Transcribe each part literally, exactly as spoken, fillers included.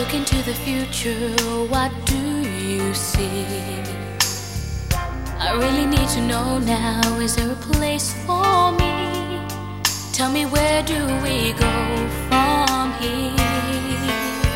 look into the future, what do you see? I really need to know now, is there a place for me? Tell me, where do we go from here?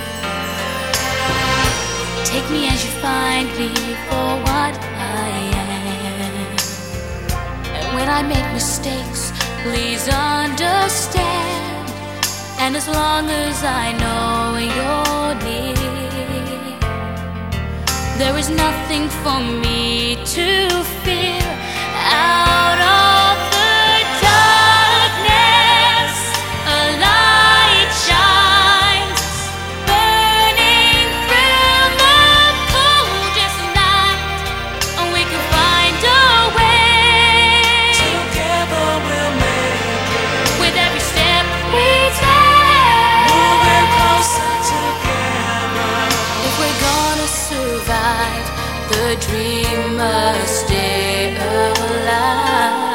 Take me as you find me for what I am. And when I make mistakes, please understand. And as long as I know you're near, there is nothing for me to fear. Out of the darkness, a light shines, burning through the coldest night, and we can find a way. Together we'll make it. With every step we take, Moving closer together. if we're gonna survive, the dream must stay alive.